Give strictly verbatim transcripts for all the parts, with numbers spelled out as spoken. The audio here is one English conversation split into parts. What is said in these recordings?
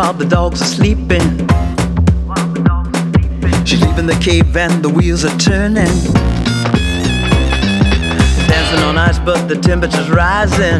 while the dogs are sleeping. She's leaving the cave and the wheels are turning. Dancing on ice but the temperature's rising.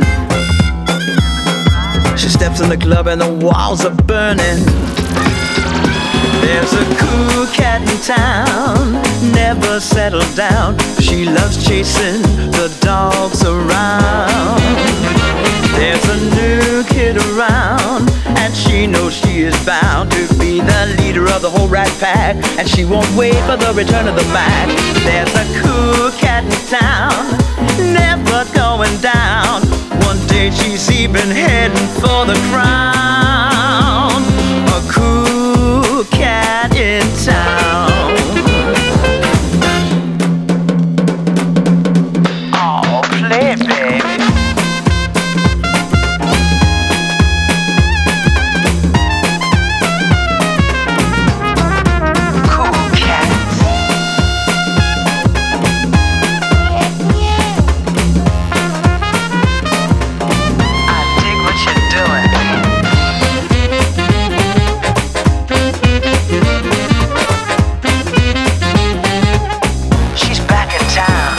She steps in the club and the walls are burning. There's a cool cat in town, never settled down. She loves chasing the dogs around. There's a new kid around, and she knows she is bound to be the leader of the whole rat pack, and she won't wait for the return of the Mac. There's a cool cat in town, never going down. One day she's even heading for the crown. A cool cat in town. Oh, play it, baby. Cool cats. I dig what you're doing. She's back in town.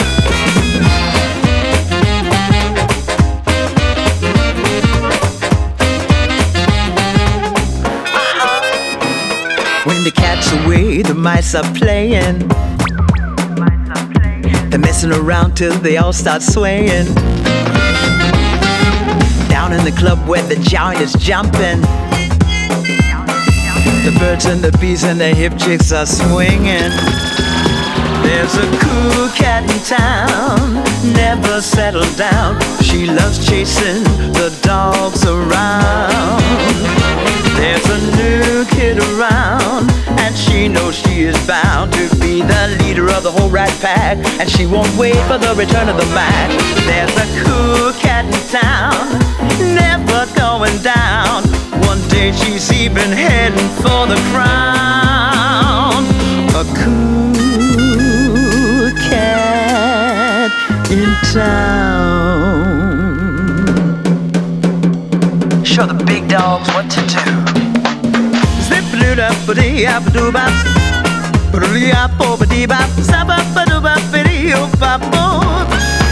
When the cat's away, the mice are playing. They're messing around till they all start swaying. Down in the club where the giant is jumping, the birds and the bees and the hip chicks are swinging. There's a cool cat in town, never settled down. She loves chasing the dogs around. There's a new kid around, and she knows she is bound to be the leader of the whole rat pack, and she won't wait for the return of the Mac. There's a cool cat in town, never going down. One day she's even heading for the crown. A cool cat in town. Show the big dogs what to do. Zip-a-doo-da-ba-dee-a-ba-doo-bop, ba-doo-dee-a-bo-ba-dee-bop, zap-a-ba-doo-bop-ba-dee-oh-bop-bop,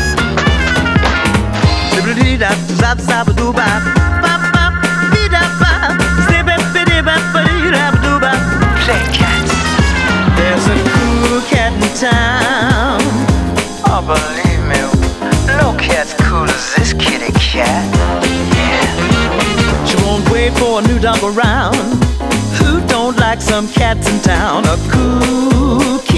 zip-a-dee-da-zap-zap-a-doo-bop, bop-bop-dee-da-bop, zip-a-dee-da-ba-dee-da-ba-doo-bop. Play cats. There's a cool cat in town. Oh, believe me, no cat's cool as this kitty cat. Yeah. She won't wait for a new dog around. Who don't like some cats in town? A cool cat.